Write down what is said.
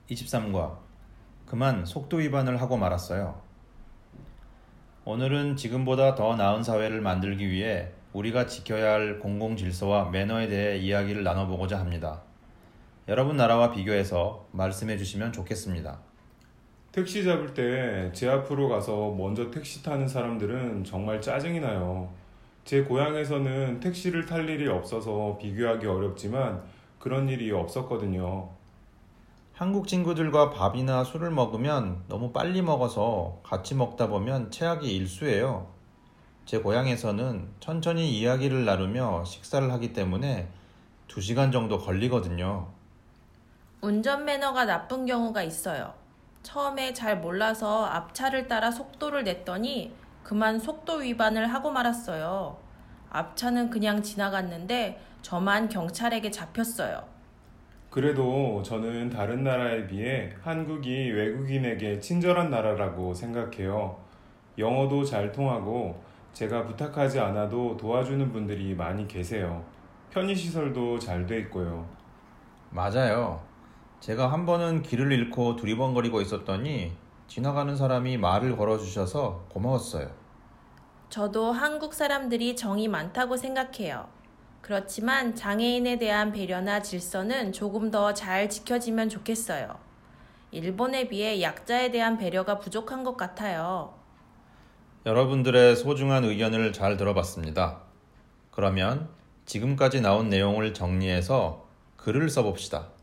23과 그만 속도 위반을 하고 말았어요. 오늘은 지금보다 더 나은 사회를 만들기 위해 우리가 지켜야 할 공공질서와 매너에 대해 이야기를 나눠보고자 합니다. 여러분 나라와 비교해서 말씀해 주시면 좋겠습니다. 택시 잡을 때 제 앞으로 가서 먼저 택시 타는 사람들은 정말 짜증이 나요. 제 고향에서는 택시를 탈 일이 없어서 비교하기 어렵지만 그런 일이 없었거든요. 한국 친구들과 밥이나 술을 먹으면 너무 빨리 먹어서 같이 먹다 보면 체하기 일쑤예요. 제 고향에서는 천천히 이야기를 나누며 식사를 하기 때문에 2시간 정도 걸리거든요. 운전 매너가 나쁜 경우가 있어요. 처음에 잘 몰라서 앞차를 따라 속도를 냈더니 그만 속도 위반을 하고 말았어요. 앞차는 그냥 지나갔는데 저만 경찰에게 잡혔어요. 그래도 저는 다른 나라에 비해 한국이 외국인에게 친절한 나라라고 생각해요. 영어도 잘 통하고 제가 부탁하지 않아도 도와주는 분들이 많이 계세요. 편의시설도 잘 돼 있고요. 맞아요. 제가 한 번은 길을 잃고 두리번거리고 있었더니 지나가는 사람이 말을 걸어주셔서 고마웠어요. 저도 한국 사람들이 정이 많다고 생각해요. 그렇지만 장애인에 대한 배려나 질서는 조금 더 잘 지켜지면 좋겠어요. 일본에 비해 약자에 대한 배려가 부족한 것 같아요. 여러분들의 소중한 의견을 잘 들어봤습니다. 그러면 지금까지 나온 내용을 정리해서 글을 써봅시다.